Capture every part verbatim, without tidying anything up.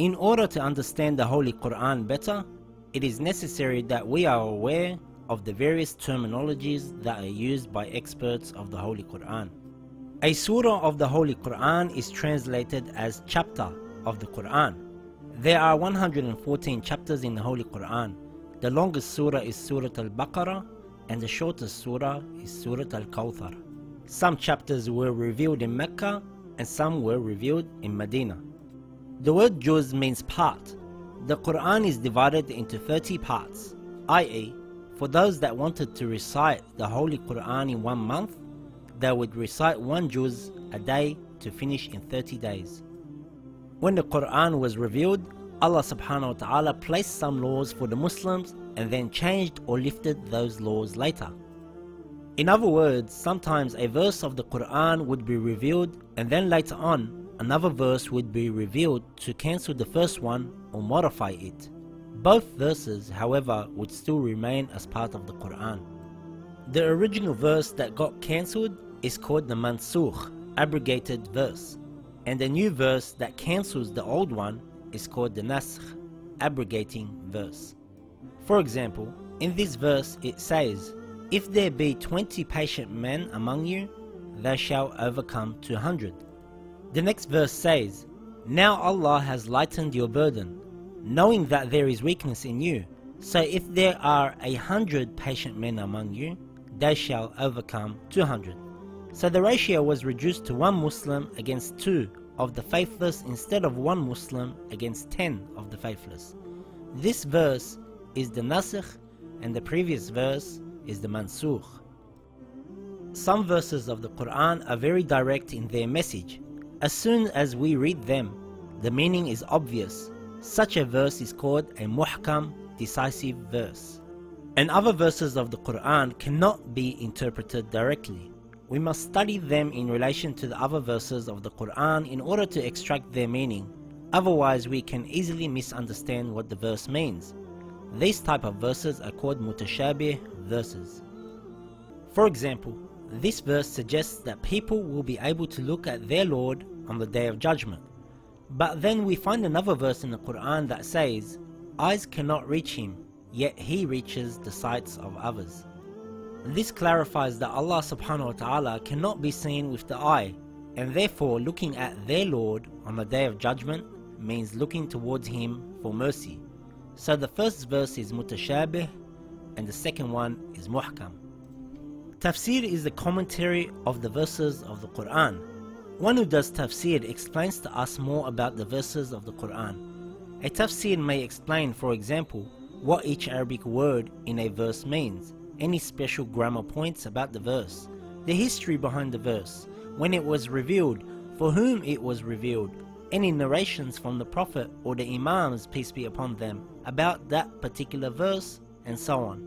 In order to understand the Holy Quran better, it is necessary that we are aware of the various terminologies that are used by experts of the Holy Quran. A surah of the Holy Quran is translated as chapter of the Quran. There are one hundred fourteen chapters in the Holy Quran. The longest surah is Surah Al-Baqarah and the shortest surah is Surah Al-Kawthar. Some chapters were revealed in Mecca and some were revealed in Medina. The word juz means part. The Quran is divided into thirty parts, that is, for those that wanted to recite the Holy Quran in one month, they would recite one juz a day to finish in thirty days. When the Quran was revealed, Allah subhanahu wa ta'ala placed some laws for the Muslims and then changed or lifted those laws later. In other words, sometimes a verse of the Quran would be revealed and then later on another verse would be revealed to cancel the first one or modify it. Both verses, however, would still remain as part of the Quran. The original verse that got cancelled is called the mansukh, abrogated verse, and the new verse that cancels the old one is called the nasakh, abrogating verse. For example, in this verse it says, "If there be twenty patient men among you, they shall overcome two hundred." The next verse says, "Now Allah has lightened your burden, knowing that there is weakness in you, so if there are a hundred patient men among you, they shall overcome two hundred." So the ratio was reduced to one Muslim against two of the faithless instead of one Muslim against ten of the faithless. This verse is the nasakh and the previous verse is the mansukh. Some verses of the Quran are very direct in their message. As soon as we read them, the meaning is obvious. Such a verse is called a muhkam, decisive verse. And other verses of the Quran cannot be interpreted directly. We must study them in relation to the other verses of the Quran in order to extract their meaning. Otherwise, we can easily misunderstand what the verse means. These type of verses are called mutashabih verses. For example, this verse suggests that people will be able to look at their Lord on the Day of Judgment. But then we find another verse in the Quran that says, "Eyes cannot reach him, yet he reaches the sights of others." This clarifies that Allah subhanahu wa ta'ala cannot be seen with the eye, and therefore looking at their Lord on the Day of Judgment means looking towards him for mercy. So the first verse is mutashabih and the second one is muhkam. Tafsir is the commentary of the verses of the Quran. One who does tafsir explains to us more about the verses of the Quran. A tafsir may explain, for example, what each Arabic word in a verse means, any special grammar points about the verse, the history behind the verse, when it was revealed, for whom it was revealed, any narrations from the Prophet or the Imams, peace be upon them, about that particular verse, and so on.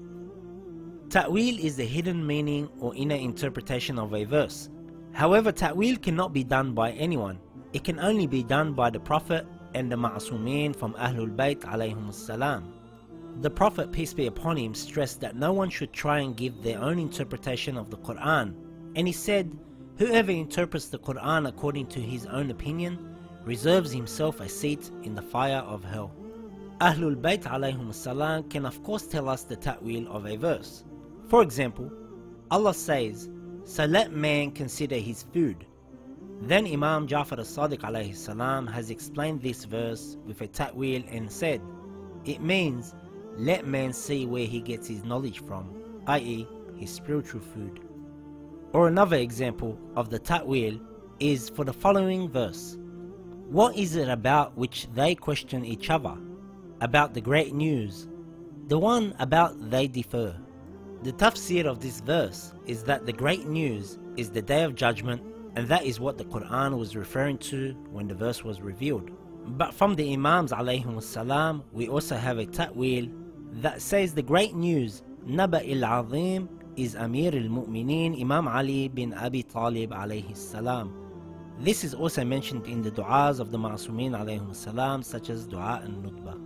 Ta'wil is the hidden meaning or inner interpretation of a verse. However, ta'wil cannot be done by anyone. It can only be done by the Prophet and the Ma'asumeen from Ahlul Bayt alayhum salam. The Prophet, peace be upon him, stressed that no one should try and give their own interpretation of the Quran, and he said, "Whoever interprets the Quran according to his own opinion reserves himself a seat in the fire of hell." Ahlul Bayt alayhum salam can of course tell us the ta'wil of a verse. For example, Allah says, "So let man consider his food." Then Imam Ja'far as-Sadiq alayhi salam has explained this verse with a ta'wil and said, it means, let man see where he gets his knowledge from, that is, his spiritual food. Or another example of the ta'wil is for the following verse. What is it about which they question each other? About the great news, the one about they differ. The tafsir of this verse is that the great news is the Day of Judgment, and that is what the Quran was referring to when the verse was revealed. But from the Imams alayhim salam, we also have a ta'wil that says the great news, Naba il-Azim, is Amir al-Mu'mineen Imam Ali bin Abi Talib alayhi salam. This is also mentioned in the du'as of the Ma'asumeen alayhim salam, such as Du'a al-Nudbah.